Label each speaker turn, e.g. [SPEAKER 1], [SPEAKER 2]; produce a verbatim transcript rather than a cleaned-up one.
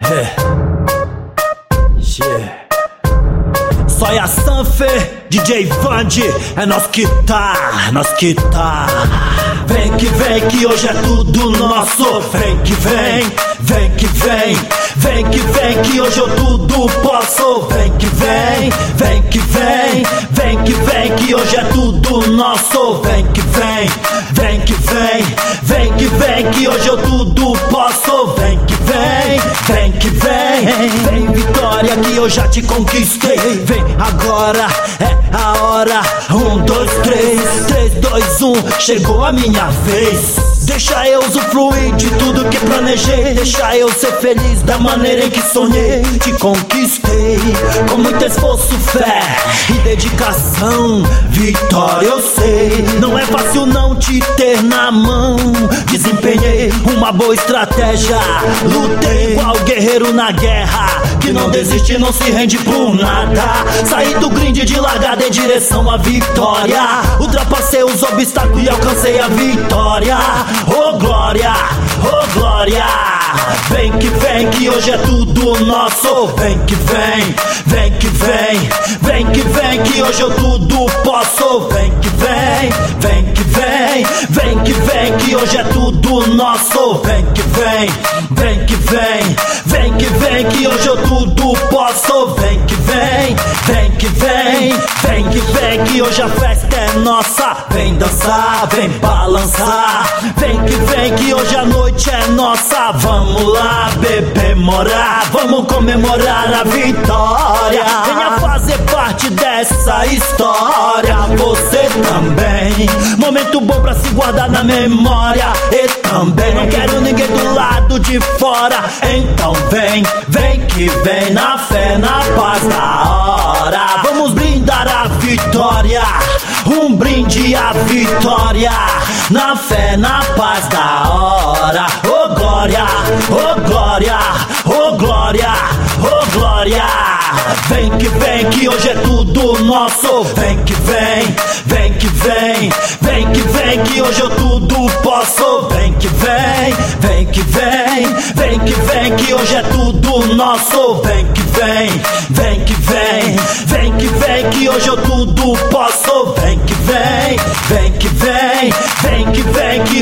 [SPEAKER 1] É. Yeah. Soia Sanfe, D J Vandi, é nós que tá, nós que tá. Vem que vem que hoje é tudo nosso. Vem que vem, vem que vem, vem que vem que hoje eu tudo posso. Vem que vem, vem que vem, vem que vem que hoje é tudo nosso. Vem que vem, vem que vem, vem que vem que hoje eu tudo posso. Vem que vem, vem que vem, vem vitória que eu já te conquistei. Vem agora, é a hora. Um, dois, três, três, dois, um, chegou a minha vez. Deixa eu usufruir de tudo que planejei. Deixa eu ser feliz da maneira em que sonhei. Te conquistei com muito esforço, fé e dedicação. Vitória eu sei, não é fácil não te ter na mão. Desempenhei uma boa estratégia, lutei igual guerreiro na guerra, que não desiste, não se rende por nada. Saí do grind de largada em direção à vitória. Ultrapassei os obstáculos e alcancei a vitória. Oh glória, oh glória. Vem que vem que hoje é tudo nosso. Vem que vem, vem que vem, vem que vem que hoje eu tudo posso. Vem que vem, vem que vem, vem que vem que hoje é tudo nosso. Vem que vem, vem que vem, vem que vem que hoje eu tudo posso. Vem que vem, vem que vem, vem que vem que hoje a festa é nossa. Vem dançar, vem balançar. Vem que vem que hoje a noite é nossa. Vamos lá beber, morar, vamos comemorar a vitória. Venha fazer parte dessa história. Você também, momento bom pra se guardar na memória. E também não quero ninguém do lado de fora. Então vem, vem que vem, na fé, na paz da hora. Vamos brindar a vitória, um brinde à vitória, na fé, na paz da hora. Oh glória, oh glória, oh glória, oh glória. Vem que vem que hoje é tudo nosso. Vem que vem, vem que vem, vem que vem que hoje eu tudo posso. Vem que vem, vem que vem, vem que vem que hoje é tudo nosso. Vem que vem, vem que vem, vem que vem que hoje eu tudo posso. Vem que vem, vem que vem, vem que vem que